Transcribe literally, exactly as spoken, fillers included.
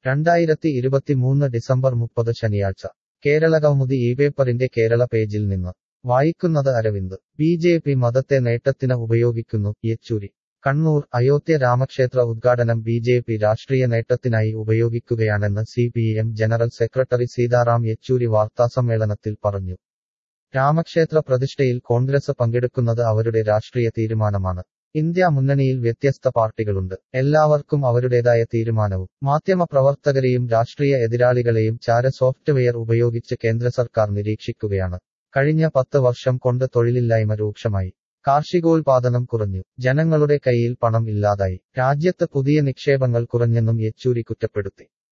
രണ്ടായിരത്തി ഇരുപത്തിമൂന്ന് ഡിസംബർ മുപ്പത് ശനിയാഴ്ച കേരളകൗമുദി ഈ പേപ്പറിന്റെ കേരള പേജിൽ നിന്ന് വായിക്കുന്നത് അരവിന്ദ്. ബി ജെ പി മതത്തെ നേട്ടത്തിന് ഉപയോഗിക്കുന്നു, യെച്ചൂരി. കണ്ണൂർ. അയോധ്യ രാമക്ഷേത്ര ഉദ്ഘാടനം ബി ജെ പി രാഷ്ട്രീയ നേട്ടത്തിനായി ഉപയോഗിക്കുകയാണെന്ന് C P M general secretary Sitaram Yechury വാർത്താസമ്മേളനത്തിൽ പറഞ്ഞു. രാമക്ഷേത്ര പ്രതിഷ്ഠയിൽ കോൺഗ്രസ് പങ്കെടുക്കുന്നത് അവരുടെ രാഷ്ട്രീയ തീരുമാനമാണ്. ഇന്ത്യ മുന്നണിയിൽ വ്യത്യസ്ത പാർട്ടികളുണ്ട്. എല്ലാവർക്കും അവരുടേതായ തീരുമാനവും. മാധ്യമപ്രവർത്തകരെയും രാഷ്ട്രീയ എതിരാളികളെയും ചാര സോഫ്റ്റ്വെയർ ഉപയോഗിച്ച് കേന്ദ്ര സർക്കാർ നിരീക്ഷിക്കുകയാണ്. കഴിഞ്ഞ പത്ത് വർഷം കൊണ്ട് തൊഴിലില്ലായ്മ രൂക്ഷമായി. കാർഷികോൽപാദനം കുറഞ്ഞു. ജനങ്ങളുടെ കൈയിൽ പണം ഇല്ലാതായി. രാജ്യത്ത് പുതിയ നിക്ഷേപങ്ങൾ കുറഞ്ഞെന്നും യെച്ചൂരി കുറ്റപ്പെടുത്തി.